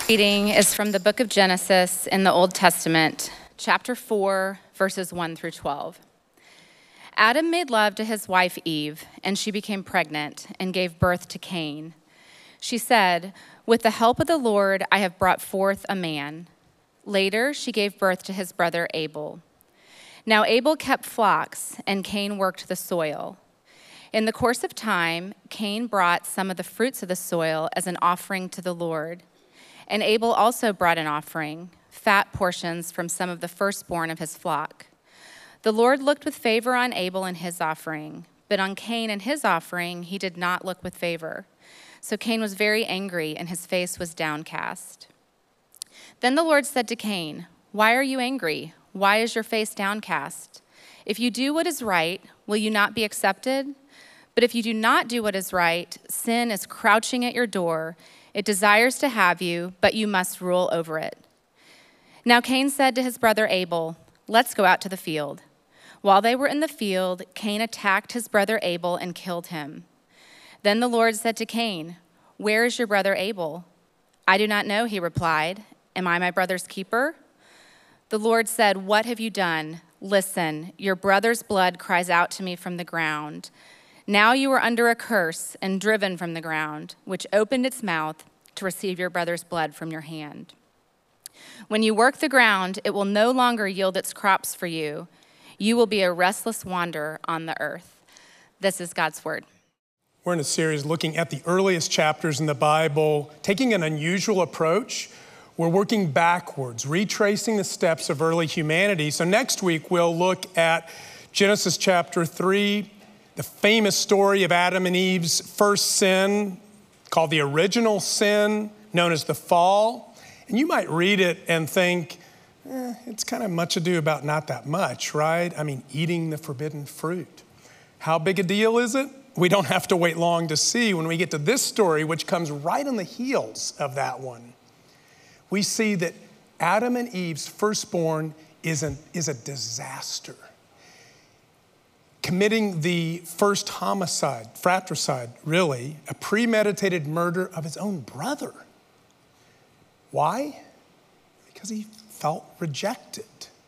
Reading is from the book of Genesis in the Old Testament, chapter 4, verses 1 through 12. Adam made love to his wife Eve, and she became pregnant and gave birth to Cain. She said, "With the help of the Lord, I have brought forth a man." Later, she gave birth to his brother Abel. Now Abel kept flocks, and Cain worked the soil. In the course of time, Cain brought some of the fruits of the soil as an offering to the Lord. And Abel also brought an offering, fat portions from some of the firstborn of his flock. The Lord looked with favor on Abel and his offering, but on Cain and his offering he did not look with favor. So Cain was very angry, and his face was downcast. Then the Lord said to Cain, "Why are you angry? Why is your face downcast? If you do what is right, will you not be accepted? But if you do not do what is right, sin is crouching at your door. It desires to have you, but you must rule over it." Now Cain said to his brother Abel, "Let's go out to the field." While they were in the field, Cain attacked his brother Abel and killed him. Then the Lord said to Cain, "Where is your brother Abel?" "I do not know," he replied. "Am I my brother's keeper?" The Lord said, "What have you done? Listen, your brother's blood cries out to me from the ground. Now you are under a curse and driven from the ground, which opened its mouth to receive your brother's blood from your hand. When you work the ground, it will no longer yield its crops for you. You will be a restless wanderer on the earth." This is God's word. We're in a series looking at the earliest chapters in the Bible, taking an unusual approach. We're working backwards, retracing the steps of early humanity. So next week, we'll look at Genesis chapter 3, the famous story of Adam and Eve's first sin, called the original sin, known as the fall. And you might read it and think, it's kind of much ado about not that much, right? I mean, eating the forbidden fruit. How big a deal is it? We don't have to wait long to see. When we get to this story, which comes right on the heels of that one, we see that Adam and Eve's firstborn is a disaster. Committing the first homicide, fratricide, really, a premeditated murder of his own brother. Why? Because he felt rejected.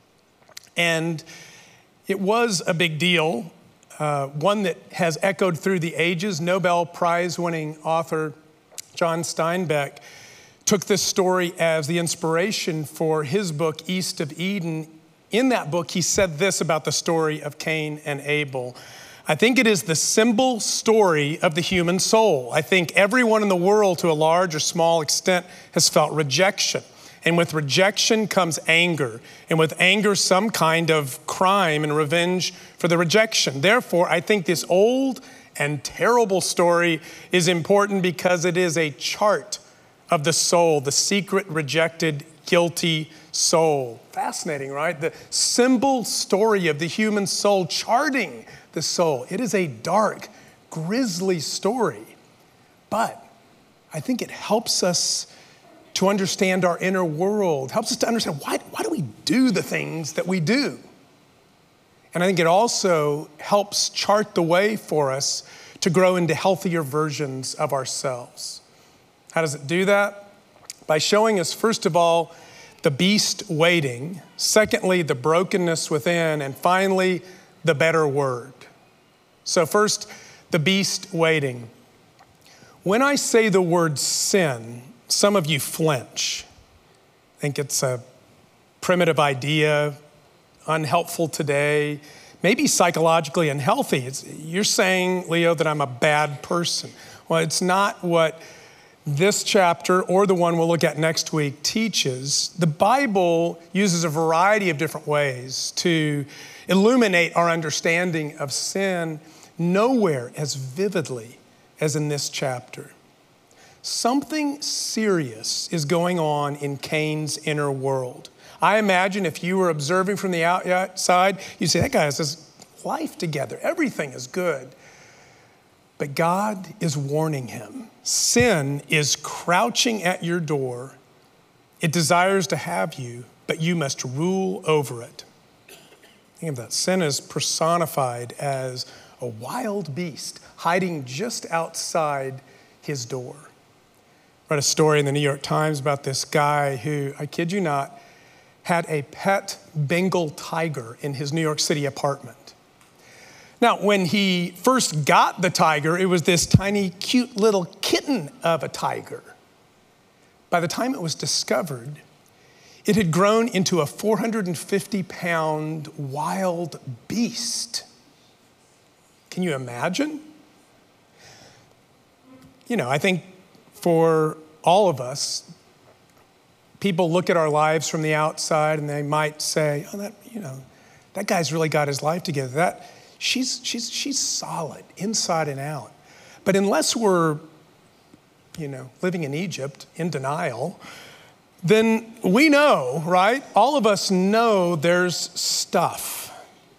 And it was a big deal, one that has echoed through the ages. Nobel Prize-winning author John Steinbeck took this story as the inspiration for his book, East of Eden. In that book, he said this about the story of Cain and Abel. "I think it is the symbol story of the human soul. I think everyone in the world, to a large or small extent, has felt rejection. And with rejection comes anger. And with anger, some kind of crime and revenge for the rejection. Therefore, I think this old and terrible story is important because it is a chart of the soul, the secret, rejected, guilty soul." Fascinating, right? The symbol story of the human soul charting the soul. It is a dark, grisly story. But I think it helps us to understand our inner world, helps us to understand why do we do the things that we do? And I think it also helps chart the way for us to grow into healthier versions of ourselves. How does it do that? By showing us, first of all, the beast waiting, secondly, the brokenness within, and finally, the better word. So first, the beast waiting. When I say the word sin, some of you flinch. Think it's a primitive idea, unhelpful today, maybe psychologically unhealthy. You're saying, Leo, that I'm a bad person. Well, it's not what this chapter or the one we'll look at next week teaches. The Bible uses a variety of different ways to illuminate our understanding of sin, nowhere as vividly as in this chapter. Something serious is going on in Cain's inner world. I imagine if you were observing from the outside, you'd say, that guy has his life together. Everything is good. But God is warning him. Sin is crouching at your door. It desires to have you, but you must rule over it. Think of that. Sin is personified as a wild beast hiding just outside his door. read a story in the New York Times about this guy who, I kid you not, had a pet Bengal tiger in his New York City apartment. Now, when he first got the tiger, it was this tiny, cute little kitten of a tiger. By the time it was discovered, it had grown into a 450-pound wild beast. Can you imagine? You know, I think for all of us, people look at our lives from the outside and they might say, oh, that guy's really got his life together. She's solid inside and out. But unless we're, living in Egypt in denial, then we know, right? All of us know there's stuff.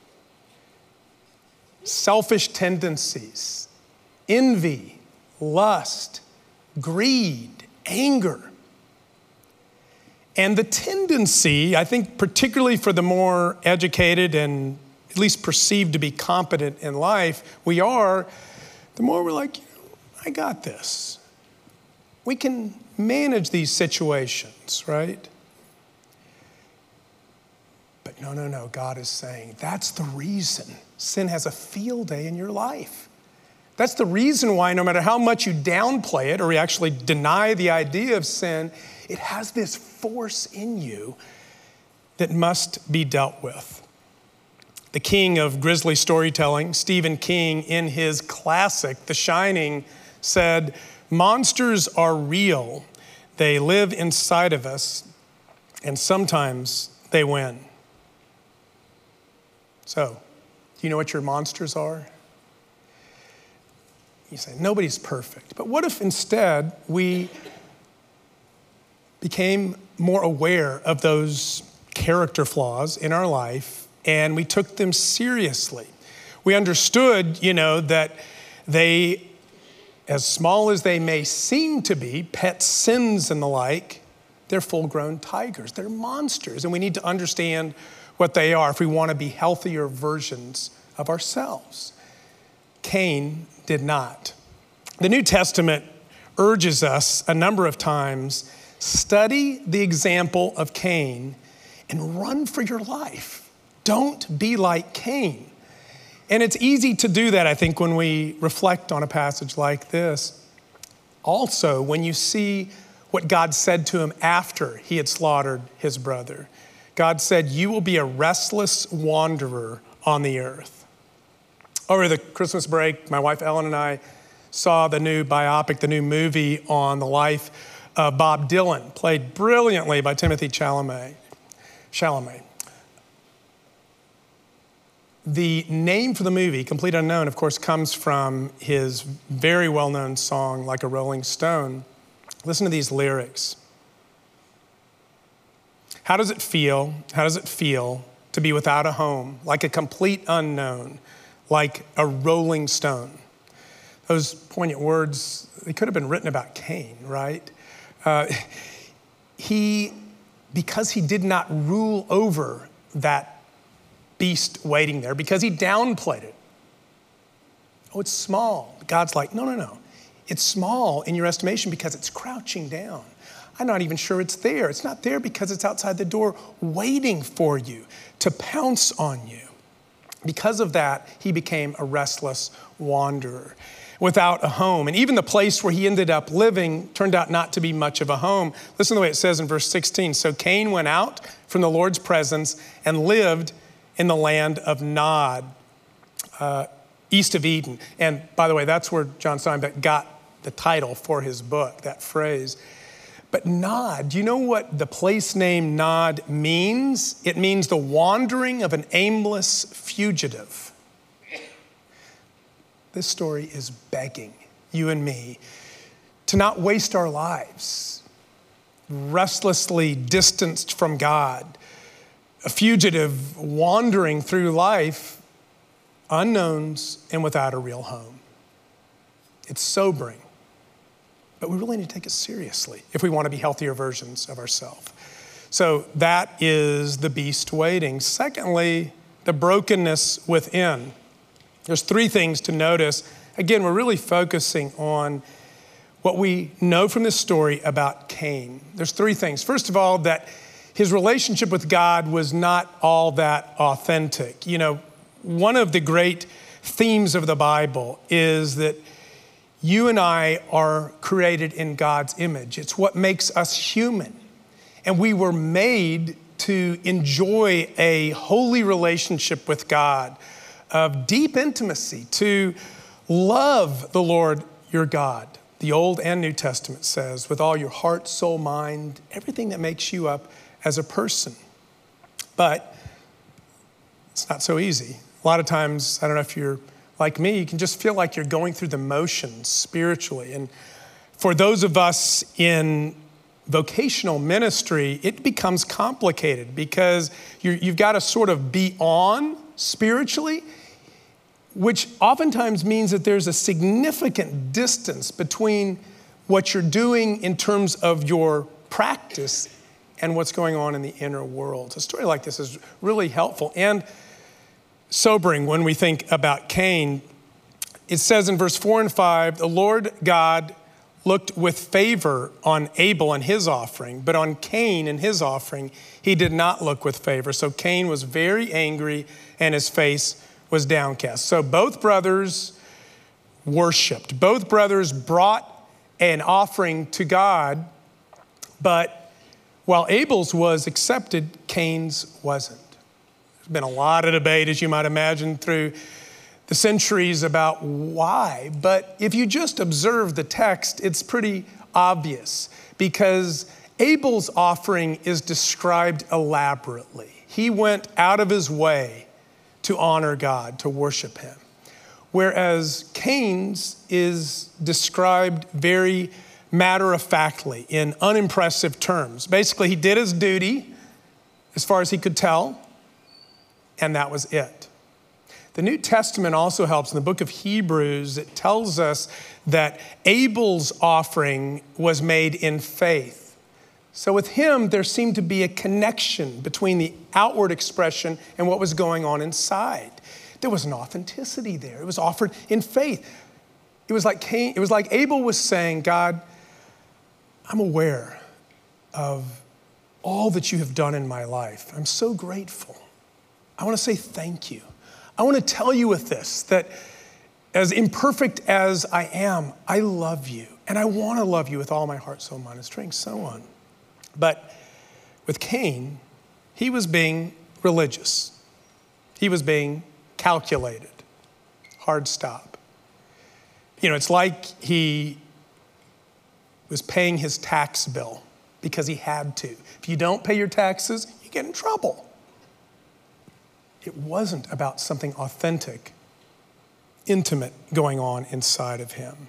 Selfish tendencies, envy, lust, greed, anger. And the tendency, I think particularly for the more educated and at least perceived to be competent in life, the more we're like, I got this. We can manage these situations, right? But no, God is saying that's the reason sin has a field day in your life. That's the reason why no matter how much you downplay it or you actually deny the idea of sin, it has this force in you that must be dealt with. The king of grisly storytelling, Stephen King, in his classic, The Shining, said, "Monsters are real. They live inside of us, and sometimes they win." So, do you know what your monsters are? You say, nobody's perfect. But what if instead we became more aware of those character flaws in our life and we took them seriously? We understood, that they, as small as they may seem to be, pet sins and the like, they're full-grown tigers. They're monsters, and we need to understand what they are if we want to be healthier versions of ourselves. Cain did not. The New Testament urges us a number of times, study the example of Cain and run for your life. Don't be like Cain. And it's easy to do that, I think, when we reflect on a passage like this. Also, when you see what God said to him after he had slaughtered his brother. God said, "You will be a restless wanderer on the earth." Over the Christmas break, my wife Ellen and I saw the new biopic, the new movie on the life of Bob Dylan, played brilliantly by Timothée Chalamet. The name for the movie, Complete Unknown, of course, comes from his very well-known song, Like a Rolling Stone. Listen to these lyrics. How does it feel to be without a home, like a complete unknown, like a rolling stone? Those poignant words, they could have been written about Cain, right? Because he did not rule over that beast waiting there, because he downplayed it. Oh, it's small. God's like, no. It's small in your estimation because it's crouching down. I'm not even sure it's there. It's not there because it's outside the door waiting for you to pounce on you. Because of that, he became a restless wanderer without a home. And even the place where he ended up living turned out not to be much of a home. Listen to the way it says in verse 16. So Cain went out from the Lord's presence and lived in the land of Nod, east of Eden. And by the way, that's where John Steinbeck got the title for his book, that phrase. But Nod, do you know what the place name Nod means? It means the wandering of an aimless fugitive. This story is begging you and me to not waste our lives restlessly distanced from God, a fugitive wandering through life, unknowns and without a real home. It's sobering. But we really need to take it seriously if we want to be healthier versions of ourselves. So that is the beast waiting. Secondly, the brokenness within. There's three things to notice. Again, we're really focusing on what we know from this story about Cain. There's three things. First of all, that his relationship with God was not all that authentic. You know, one of the great themes of the Bible is that you and I are created in God's image. It's what makes us human. And we were made to enjoy a holy relationship with God, of deep intimacy, to love the Lord your God. The Old and New Testament says, with all your heart, soul, mind, everything that makes you up as a person. But it's not so easy. A lot of times, I don't know if you're like me, you can just feel like you're going through the motions spiritually. And for those of us in vocational ministry, it becomes complicated because you've got to sort of be on spiritually, which oftentimes means that there's a significant distance between what you're doing in terms of your practice and what's going on in the inner world. A story like this is really helpful and sobering when we think about Cain. It says in verse 4 and 5, the Lord God looked with favor on Abel and his offering, but on Cain and his offering, he did not look with favor. So Cain was very angry and his face was downcast. So both brothers worshiped. Both brothers brought an offering to God, but while Abel's was accepted, Cain's wasn't. There's been a lot of debate, as you might imagine, through the centuries about why. But if you just observe the text, it's pretty obvious because Abel's offering is described elaborately. He went out of his way to honor God, to worship him. Whereas Cain's is described very matter-of-factly in unimpressive terms. Basically, he did his duty as far as he could tell, and that was it. The New Testament also helps. In the book of Hebrews, it tells us that Abel's offering was made in faith. So with him, there seemed to be a connection between the outward expression and what was going on inside. There was an authenticity there. It was offered in faith. It was like Abel was saying, God, I'm aware of all that you have done in my life. I'm so grateful. I want to say thank you. I want to tell you with this that as imperfect as I am, I love you. And I want to love you with all my heart, soul, mind, and strength, so on. But with Cain, he was being religious. He was being calculated. Hard stop. You know, it's like he was paying his tax bill because he had to. If you don't pay your taxes, you get in trouble. It wasn't about something authentic, intimate going on inside of him.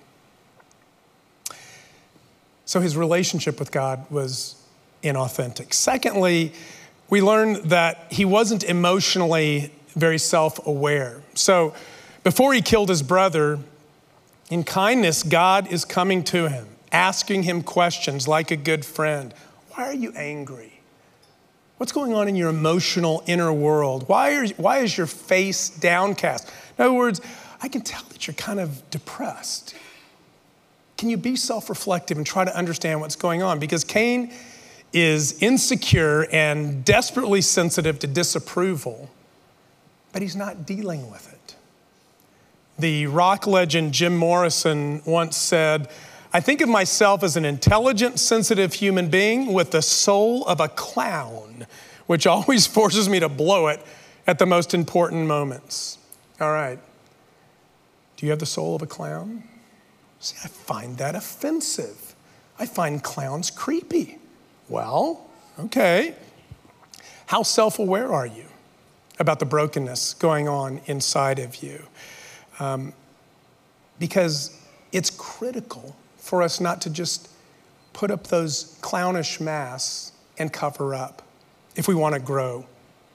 So his relationship with God was inauthentic. Secondly, we learn that he wasn't emotionally very self-aware. So before he killed his brother, in kindness, God is coming to him, asking him questions like a good friend. Why are you angry? What's going on in your emotional inner world? Why is your face downcast? In other words, I can tell that you're kind of depressed. Can you be self-reflective and try to understand what's going on? Because Cain is insecure and desperately sensitive to disapproval, but he's not dealing with it. The rock legend Jim Morrison once said, I think of myself as an intelligent, sensitive human being with the soul of a clown, which always forces me to blow it at the most important moments. All right. Do you have the soul of a clown? See, I find that offensive. I find clowns creepy. Well, okay. How self-aware are you about the brokenness going on inside of you? Because it's critical for us not to just put up those clownish masks and cover up if we want to grow.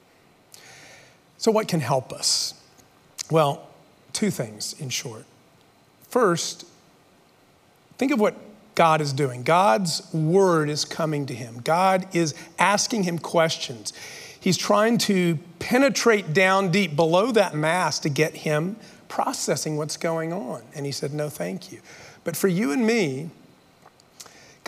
So what can help us? Well, two things in short. First, think of what God is doing. God's word is coming to him. God is asking him questions. He's trying to penetrate down deep below that mask to get him processing what's going on. And he said, no, thank you. But for you and me,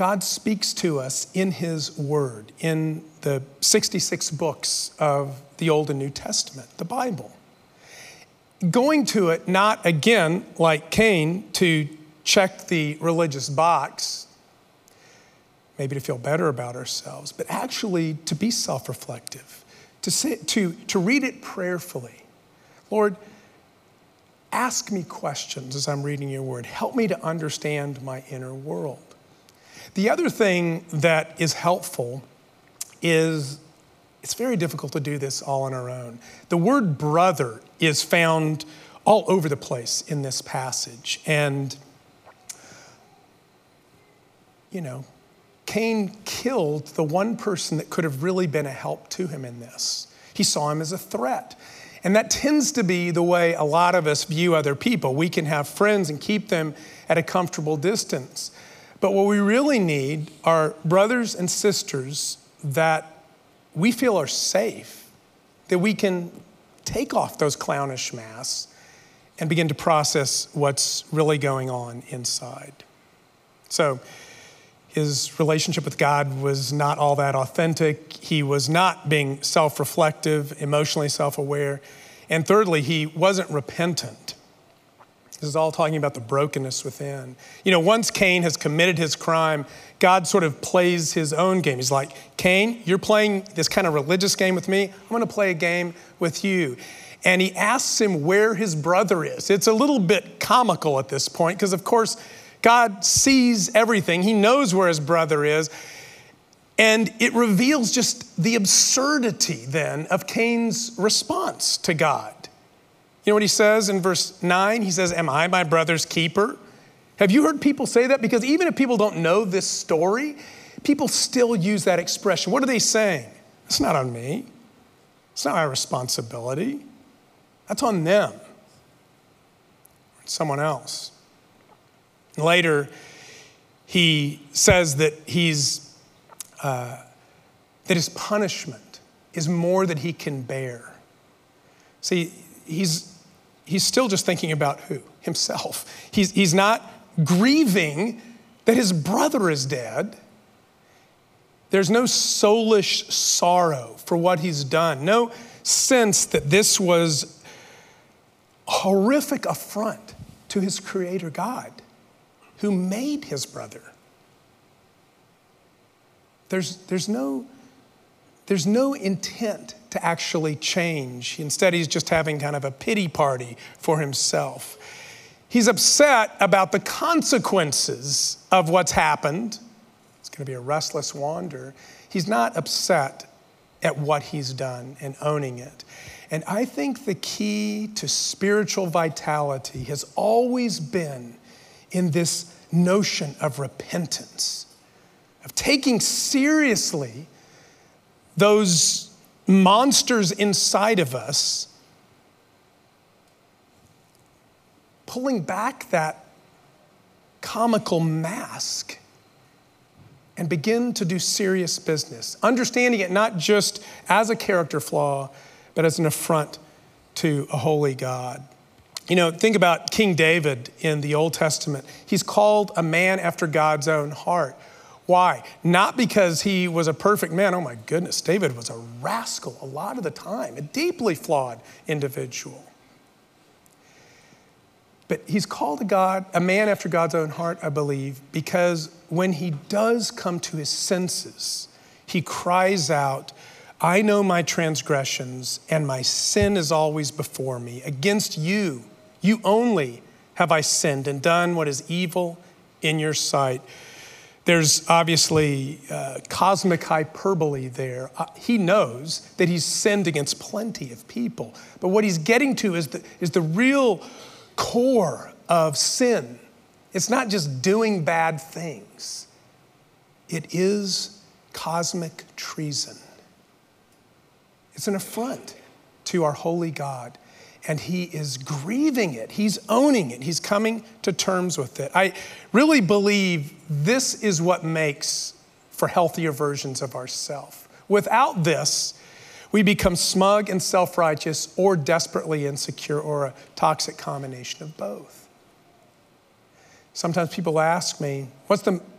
God speaks to us in his word, in the 66 books of the Old and New Testament, the Bible. Going to it not, again, like Cain, to check the religious box, maybe to feel better about ourselves, but actually to be self-reflective, to read it prayerfully. Lord, ask me questions as I'm reading your word. Help me to understand my inner world. The other thing that is helpful is it's very difficult to do this all on our own. The word brother is found all over the place in this passage. And, Cain killed the one person that could have really been a help to him in this. He saw him as a threat. And that tends to be the way a lot of us view other people. We can have friends and keep them at a comfortable distance. But what we really need are brothers and sisters that we feel are safe, that we can take off those clownish masks and begin to process what's really going on inside. So his relationship with God was not all that authentic. He was not being self-reflective, emotionally self-aware. And thirdly, he wasn't repentant. This is all talking about the brokenness within. Once Cain has committed his crime, God sort of plays his own game. He's like, Cain, you're playing this kind of religious game with me. I'm going to play a game with you. And he asks him where his brother is. It's a little bit comical at this point because, of course, God sees everything. He knows where his brother is. And it reveals just the absurdity then of Cain's response to God. You know what he says in verse 9? He says, am I my brother's keeper? Have you heard people say that? Because even if people don't know this story, people still use that expression. What are they saying? It's not on me. It's not my responsibility. That's on them. It's someone else. Later, he says that that his punishment is more than he can bear. See, he's still just thinking about who? Himself. He's not grieving that his brother is dead. There's no soulish sorrow for what he's done. No sense that this was a horrific affront to his creator God who made his brother. There's no intent to actually change. Instead, he's just having kind of a pity party for himself. He's upset about the consequences of what's happened. It's going to be a restless wander. He's not upset at what he's done and owning it. And I think the key to spiritual vitality has always been in this notion of repentance, of taking seriously those monsters inside of us, pulling back that comical mask and begin to do serious business, understanding it not just as a character flaw, but as an affront to a holy God. Think about King David in the Old Testament. He's called a man after God's own heart. Why? Not because he was a perfect man. Oh my goodness, David was a rascal a lot of the time, a deeply flawed individual. But he's called a man after God's own heart, I believe, because when he does come to his senses, he cries out, I know my transgressions and my sin is always before me. Against you, you only have I sinned and done what is evil in your sight. There's obviously cosmic hyperbole there. He knows that he's sinned against plenty of people. But what he's getting to is the real core of sin. It's not just doing bad things. It is cosmic treason. It's an affront to our holy God. And he is grieving it. He's owning it. He's coming to terms with it. I really believe this is what makes for healthier versions of ourselves. Without this, we become smug and self-righteous or desperately insecure or a toxic combination of both. Sometimes people ask me, what's the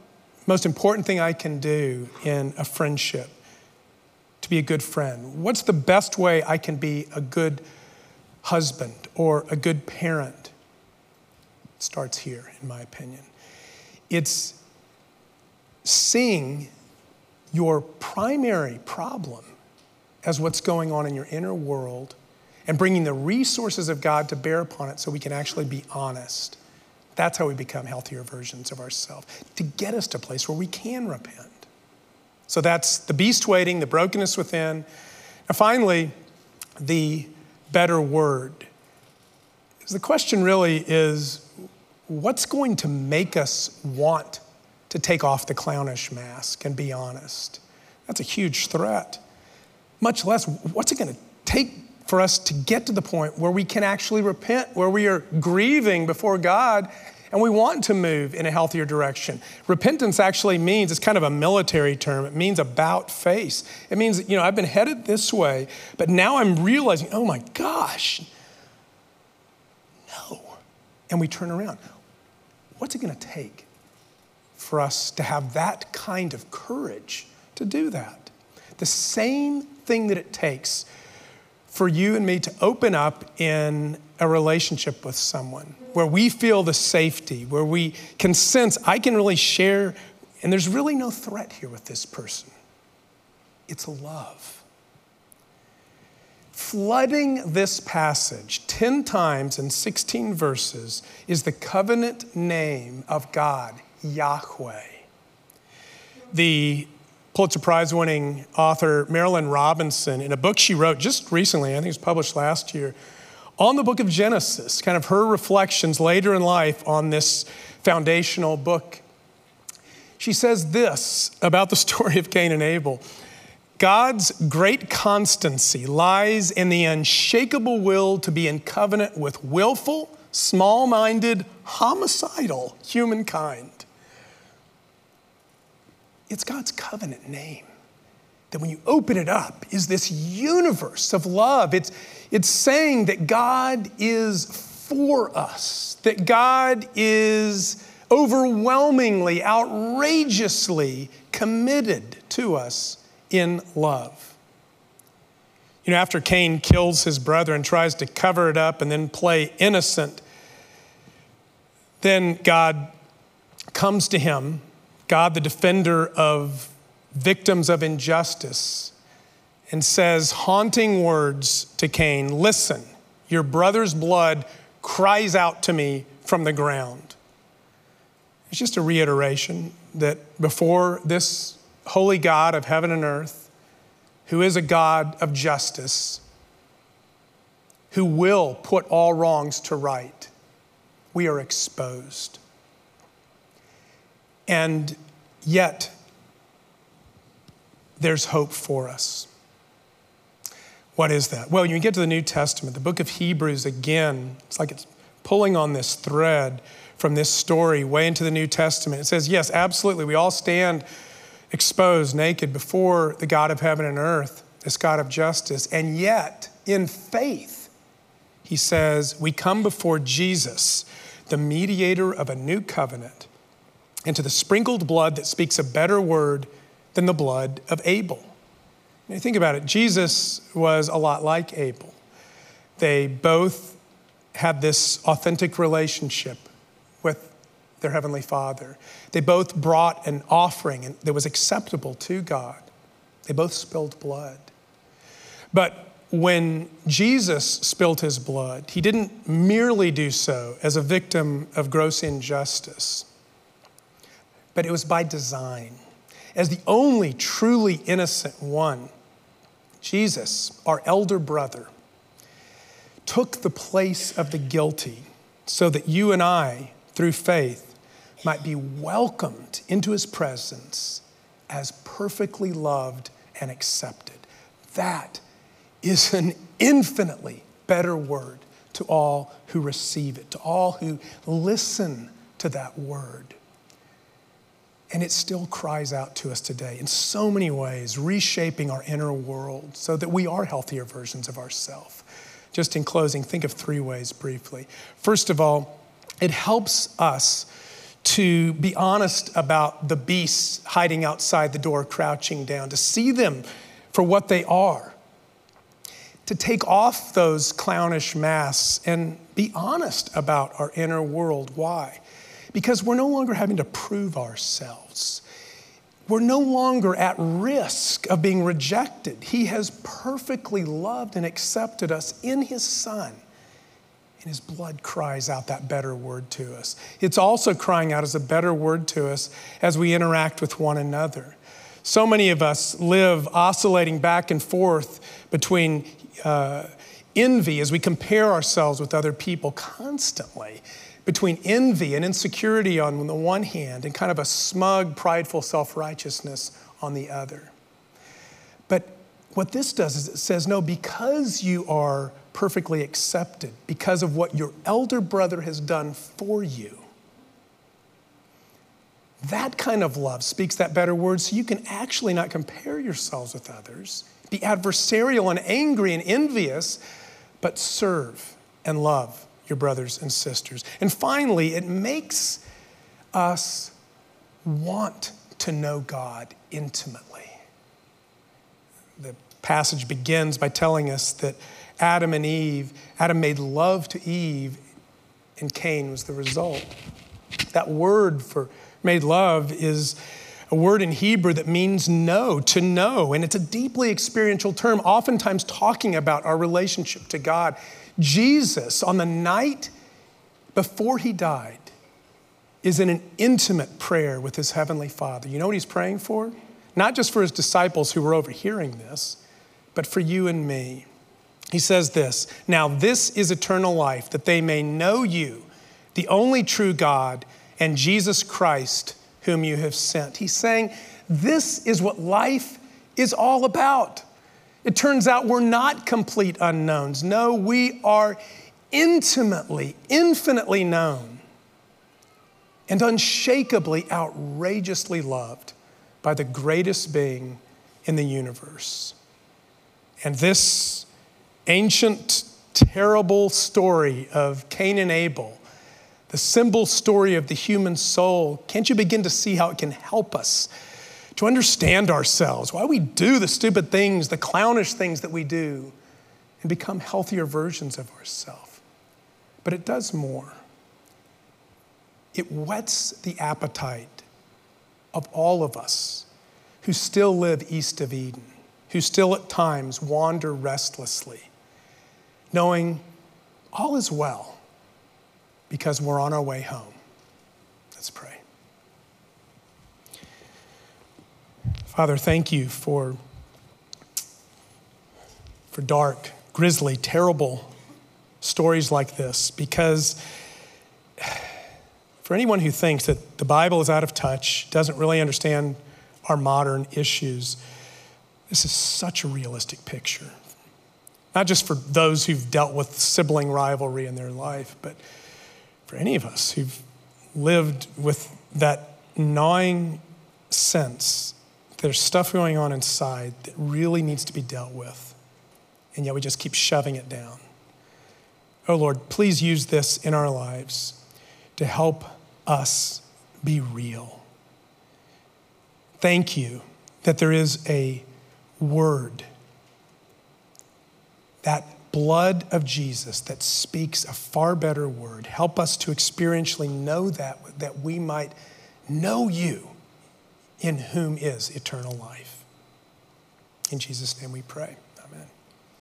most important thing I can do in a friendship to be a good friend? What's the best way I can be a good husband or a good parent? It starts here, in my opinion. It's seeing your primary problem as what's going on in your inner world and bringing the resources of God to bear upon it so we can actually be honest. That's how we become healthier versions of ourselves, to get us to a place where we can repent. So that's the beast waiting, the brokenness within. And finally, the better word. The question really is, what's going to make us want to take off the clownish mask and be honest? That's a huge threat. Much less, what's it going to take for us to get to the point where we can actually repent, where we are grieving before God and we want to move in a healthier direction? Repentance actually means, it's kind of a military term, it means about face. It means, I've been headed this way, but now I'm realizing, oh my gosh, no. And we turn around. What's it going to take for us to have that kind of courage to do that? The same thing that it takes for you and me to open up in a relationship with someone where we feel the safety, where we can sense, I can really share, and there's really no threat here with this person. It's love. Flooding this passage 10 times in 16 verses is the covenant name of God, Yahweh. The Pulitzer Prize-winning author Marilyn Robinson, in a book she wrote just recently, I think it was published last year, on the book of Genesis, kind of her reflections later in life on this foundational book. She says this about the story of Cain and Abel: God's great constancy lies in the unshakable will to be in covenant with willful, small-minded, homicidal humankind. It's God's covenant name that when you open it up is this universe of love. It's saying that God is for us, that God is overwhelmingly, outrageously committed to us in love. After Cain kills his brother and tries to cover it up and then play innocent, then God comes to him, God, the defender of victims of injustice, and says haunting words to Cain: listen, your brother's blood cries out to me from the ground. It's just a reiteration that before this holy God of heaven and earth, who is a God of justice, who will put all wrongs to right, we are exposed. And yet, there's hope for us. What is that? Well, when you get to the New Testament, the book of Hebrews, again, it's like it's pulling on this thread from this story way into the New Testament. It says, yes, absolutely, we all stand exposed, naked before the God of heaven and earth, this God of justice. And yet, in faith, he says, we come before Jesus, the mediator of a new covenant, and to the sprinkled blood that speaks a better word than the blood of Abel. When you think about it, Jesus was a lot like Abel. They both had this authentic relationship with their Heavenly Father. They both brought an offering that was acceptable to God. They both spilled blood. But when Jesus spilled his blood, he didn't merely do so as a victim of gross injustice, but it was by design. As the only truly innocent one, Jesus, our elder brother, took the place of the guilty so that you and I, through faith, might be welcomed into his presence as perfectly loved and accepted. That is an infinitely better word to all who receive it, to all who listen to that word. And it still cries out to us today in so many ways, reshaping our inner world so that we are healthier versions of ourselves. Just in closing, think of 3 ways briefly. First of all, it helps us to be honest about the beasts hiding outside the door, crouching down, to see them for what they are, to take off those clownish masks and be honest about our inner world. Why? Because we're no longer having to prove ourselves. We're no longer at risk of being rejected. He has perfectly loved and accepted us in his Son. And his blood cries out that better word to us. It's also crying out as a better word to us as we interact with one another. So many of us live oscillating back and forth between envy as we compare ourselves with other people constantly, between envy and insecurity on the one hand and kind of a smug, prideful self-righteousness on the other. But what this does is it says, no, because you are perfectly accepted, because of what your elder brother has done for you, that kind of love speaks that better word, so you can actually not compare yourselves with others, be adversarial and angry and envious, but serve and love your brothers and sisters. And finally, it makes us want to know God intimately. The passage begins by telling us that Adam made love to Eve, and Cain was the result. That word for made love is a word in Hebrew that means know, to know. And it's a deeply experiential term, oftentimes talking about our relationship to God. Jesus, on the night before he died, is in an intimate prayer with his heavenly Father. You know what he's praying for? Not just for his disciples who were overhearing this, but for you and me. He says this, "Now this is eternal life, that they may know you, the only true God, and Jesus Christ, whom you have sent." He's saying, this is what life is all about. It turns out we're not complete unknowns. No, we are intimately, infinitely known and unshakably, outrageously loved by the greatest being in the universe. And this ancient, terrible story of Cain and Abel, the symbol story of the human soul, can't you begin to see how it can help us to understand ourselves, why we do the stupid things, the clownish things that we do, and become healthier versions of ourselves? But it does more. It whets the appetite of all of us who still live east of Eden, who still at times wander restlessly, knowing all is well because we're on our way home. Let's pray. Father, thank you for dark, grisly, terrible stories like this, because for anyone who thinks that the Bible is out of touch, doesn't really understand our modern issues, this is such a realistic picture. Not just for those who've dealt with sibling rivalry in their life, but for any of us who've lived with that gnawing sense that there's stuff going on inside that really needs to be dealt with, and yet we just keep shoving it down. Oh Lord, please use this in our lives to help us be real. Thank you that there is a word, that blood of Jesus that speaks a far better word. Help us to experientially know that we might know you, in whom is eternal life. In Jesus' name we pray. Amen.